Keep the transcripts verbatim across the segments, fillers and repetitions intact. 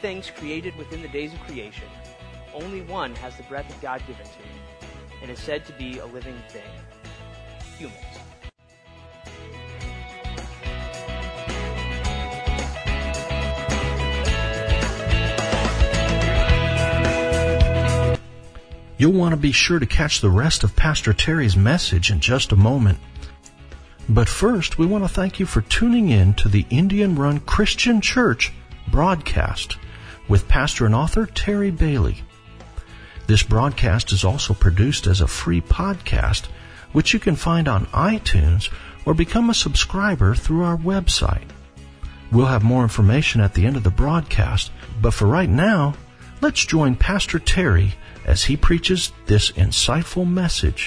things created within the days of creation, only one has the breath of God given to him, and is said to be a living thing: humans. You'll want to be sure to catch the rest of Pastor Terry's message in just a moment. But first, we want to thank you for tuning in to the Indian Run Christian Church broadcast with pastor and author Terry Bailey. This broadcast is also produced as a free podcast, which you can find on iTunes or become a subscriber through our website. We'll have more information at the end of the broadcast, but for right now, let's join Pastor Terry as he preaches this insightful message.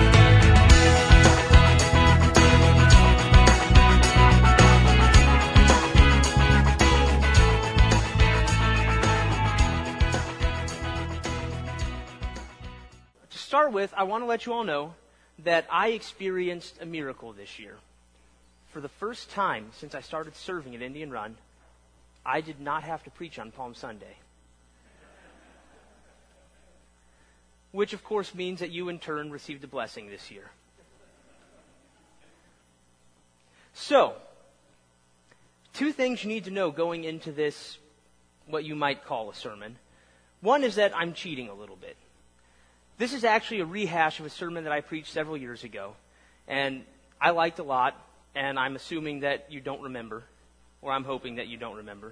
To start with, I want to let you all know that I experienced a miracle this year. For the first time since I started serving at Indian Run, I did not have to preach on Palm Sunday. Which, of course, means that you, in turn, received a blessing this year. So, two things you need to know going into this, what you might call a sermon. One is that I'm cheating a little bit. This is actually a rehash of a sermon that I preached several years ago, and I liked a lot, and I'm assuming that you don't remember, or I'm hoping that you don't remember.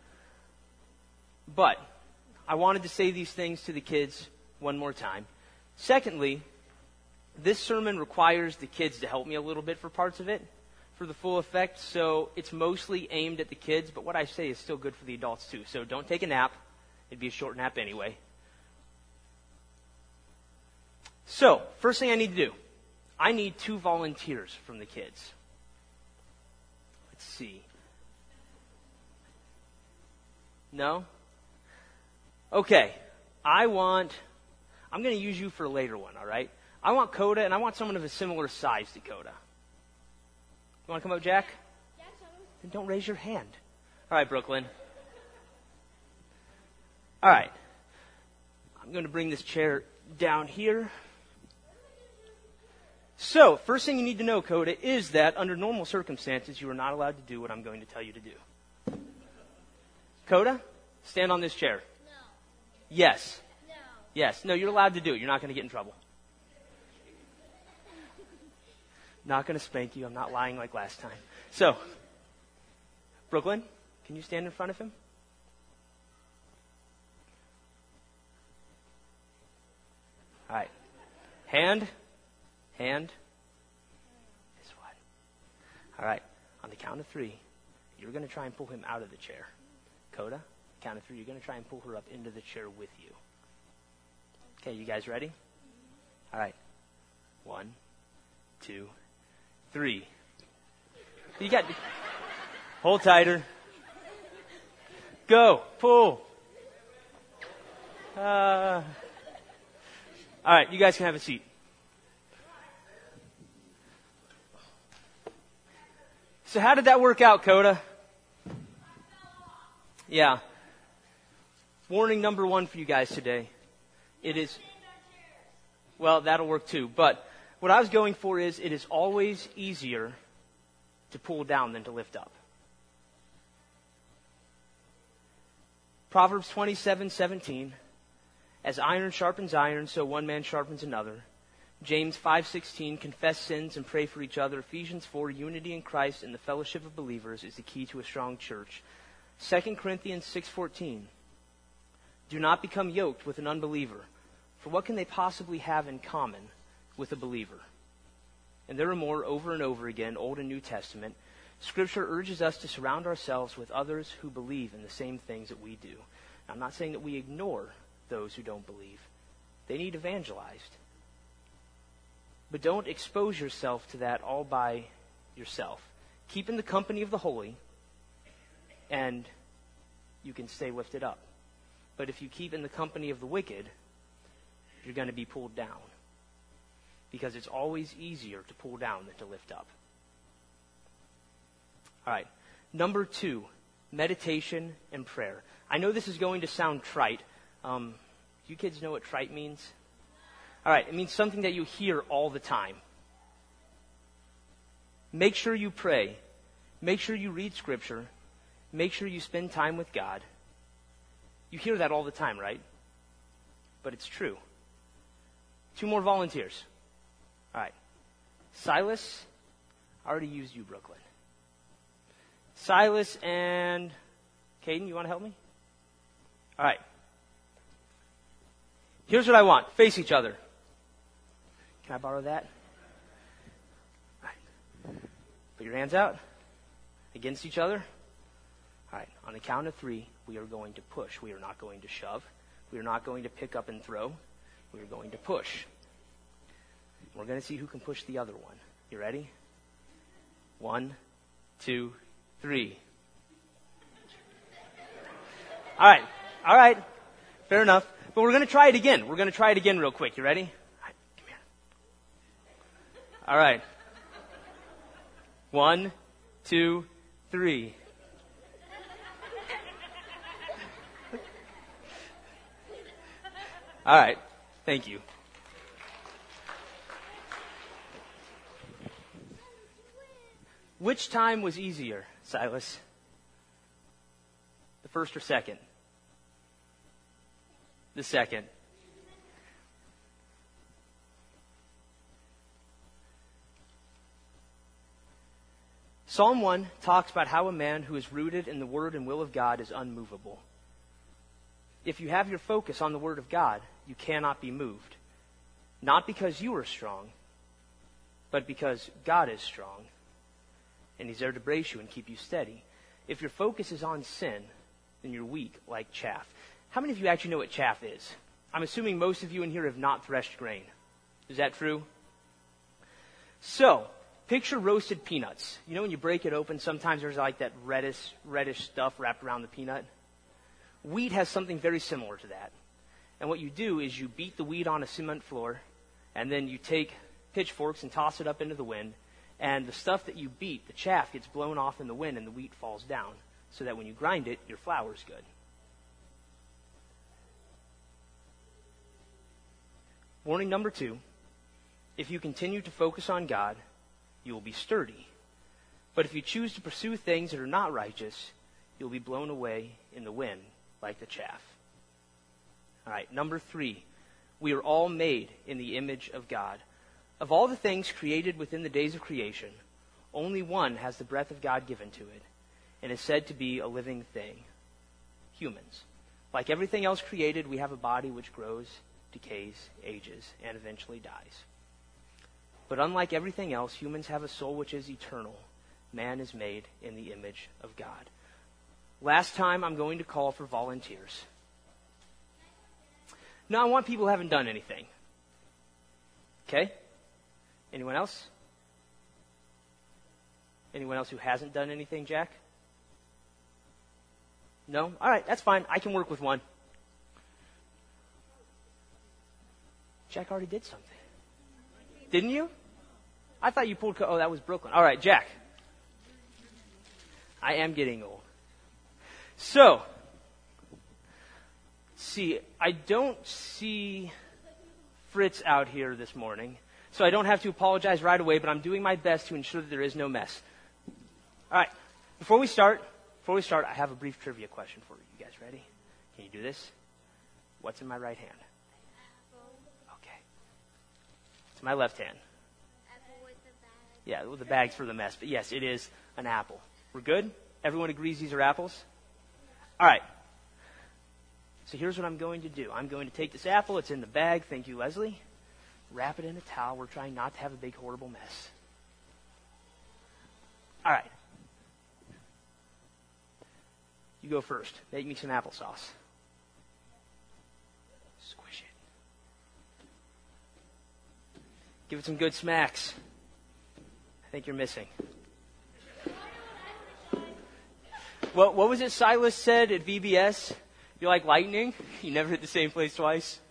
But I wanted to say these things to the kids one more time. Secondly, this sermon requires the kids to help me a little bit for parts of it, for the full effect, so it's mostly aimed at the kids, but what I say is still good for the adults too. So don't take a nap. It'd be a short nap anyway. So, first thing I need to do, I need two volunteers from the kids. Let's see. No? Okay. I want... I'm going to use you for a later one, all right? I want Coda, and I want someone of a similar size to Coda. You want to come up, Jack? Yes, Then don't raise your hand. All right, Brooklyn. All right. I'm going to bring this chair down here. So, first thing you need to know, Coda, is that under normal circumstances, you are not allowed to do what I'm going to tell you to do. Coda, stand on this chair. No. Yes. No. Yes. No, you're allowed to do it. You're not going to get in trouble. Not going to spank you. I'm not lying like last time. So, Brooklyn, can you stand in front of him? All right. Hand. Hand. This one. All right. On the count of three, you're going to try and pull him out of the chair. Coda, count of three, you're going to try and pull her up into the chair with you. Okay, you guys ready? All right. One, two, three. You got... Hold tighter. Go. Pull. Uh, all right, you guys can have a seat. So how did that work out, Coda? Yeah. Warning number one for you guys today. It is... Well, that'll work too. But what I was going for is it is always easier to pull down than to lift up. Proverbs twenty-seven seventeen. As iron sharpens iron, so one man sharpens another. James five sixteen, confess sins and pray for each other. Ephesians four, unity in Christ and the fellowship of believers is the key to a strong church. Second Corinthians six fourteen, do not become yoked with an unbeliever, for what can they possibly have in common with a believer? And there are more over and over again, Old and New Testament. Scripture urges us to surround ourselves with others who believe in the same things that we do. Now, I'm not saying that we ignore those who don't believe. They need evangelized. But don't expose yourself to that all by yourself. Keep in the company of the holy, and you can stay lifted up. But if you keep in the company of the wicked, you're going to be pulled down. Because it's always easier to pull down than to lift up. All right. Number two, meditation, and prayer. I know this is going to sound trite. Um, you kids know what trite means? All right, it means something that you hear all the time. Make sure you pray. Make sure you read Scripture. Make sure you spend time with God. You hear that all the time, right? But it's true. Two more volunteers. All right. Silas, I already used you, Brooklyn. Silas and Caden, you want to help me? All right. Here's what I want. Face each other. Can I borrow that? All right. Put your hands out against each other. All right. On the count of three, we are going to push. We are not going to shove. We are not going to pick up and throw. We are going to push. We're going to see who can push the other one. You ready? One, two, three. All right. All right. Fair enough. But we're going to try it again. We're going to try it again real quick. You ready? All right. Come here. All right. One, two, three. All right. Thank you. Which time was easier, Silas? The first or second? The second. Psalm one talks about how a man who is rooted in the Word and will of God is unmovable. If you have your focus on the Word of God, you cannot be moved. Not because you are strong, but because God is strong. And He's there to brace you and keep you steady. If your focus is on sin, then you're weak like chaff. How many of you actually know what chaff is? I'm assuming most of you in here have not threshed grain. Is that true? So, picture roasted peanuts. You know when you break it open, sometimes there's like that reddish, reddish stuff wrapped around the peanut? Wheat has something very similar to that. And what you do is you beat the wheat on a cement floor, and then you take pitchforks and toss it up into the wind, and the stuff that you beat, the chaff, gets blown off in the wind and the wheat falls down, so that when you grind it, your flour's good. Warning number two, if you continue to focus on God, you will be sturdy. But if you choose to pursue things that are not righteous, you'll be blown away in the wind like the chaff. All right, number three, we are all made in the image of God. Of all the things created within the days of creation, only one has the breath of God given to it, and is said to be a living thing. Humans. Like everything else created, we have a body which grows, decays, ages, and eventually dies. But unlike everything else, humans have a soul which is eternal. Man is made in the image of God. Last time, I'm going to call for volunteers. Now, I want people who haven't done anything. Okay? Anyone else? Anyone else who hasn't done anything, Jack? No? All right, that's fine. I can work with one. Jack already did something. Didn't you? I thought you pulled... Co- oh, that was Brooklyn. All right, Jack. I am getting old. So, see, I don't see Fritz out here this morning, so I don't have to apologize right away, but I'm doing my best to ensure that there is no mess. All right, before we start, before we start, I have a brief trivia question for you. You guys ready? Can you do this? What's in my right hand? Okay. It's my left hand. Apple with the bag. Yeah, well, the bag's for the mess, but yes, it is an apple. We're good? Everyone agrees these are apples? All right. So here's what I'm going to do. I'm going to take this apple. It's in the bag. Thank you, Leslie. Wrap it in a towel. We're trying not to have a big, horrible mess. All right. You go first. Make me some applesauce. Squish it. Give it some good smacks. I think you're missing. What, what was it Silas said at V B S? You're like lightning. You never hit the same place twice.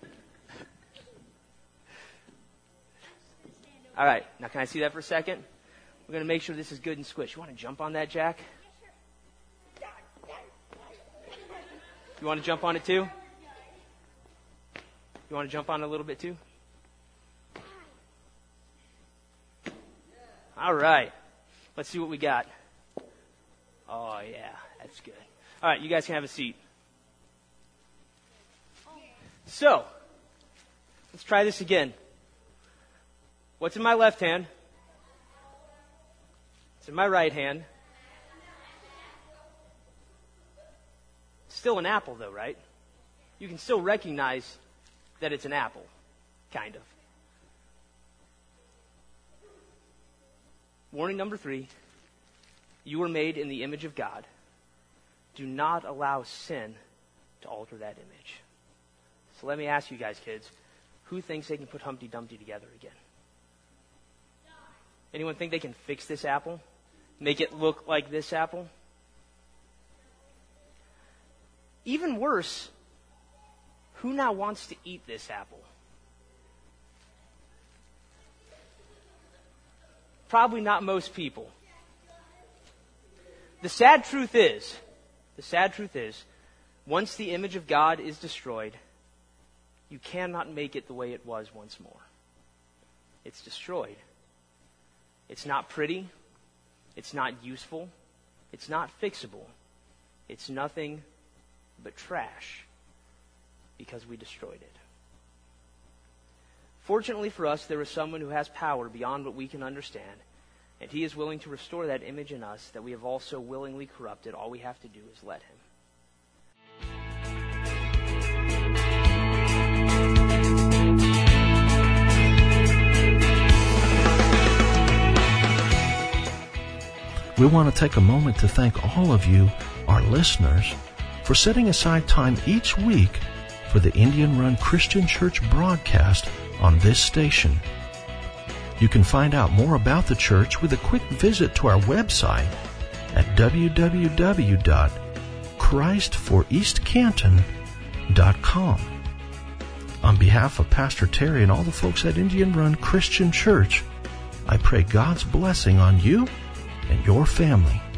All right. Now, can I see that for a second? We're going to make sure this is good and squished. You want to jump on that, Jack? You want to jump on it too? You want to jump on it a little bit too? All right. Let's see what we got. Oh, yeah. That's good. All right. You guys can have a seat. So, let's try this again. What's in my left hand? It's in my right hand. Still an apple, though, right? You can still recognize that it's an apple, kind of. Warning number three, you were made in the image of God. Do not allow sin to alter that image. So let me ask you guys, kids, who thinks they can put Humpty Dumpty together again? Anyone think they can fix this apple? Make it look like this apple? Even worse, who now wants to eat this apple? Probably not most people. The sad truth is, the sad truth is, once the image of God is destroyed, you cannot make it the way it was once more. It's destroyed. It's not pretty. It's not useful. It's not fixable. It's nothing but trash because we destroyed it. Fortunately for us, there is someone who has power beyond what we can understand, and he is willing to restore that image in us that we have also willingly corrupted. All we have to do is let him. We want to take a moment to thank all of you, our listeners, for setting aside time each week for the Indian Run Christian Church broadcast on this station. You can find out more about the church with a quick visit to our website at w w w dot christ for east canton dot com. On behalf of Pastor Terry and all the folks at Indian Run Christian Church, I pray God's blessing on you and your family.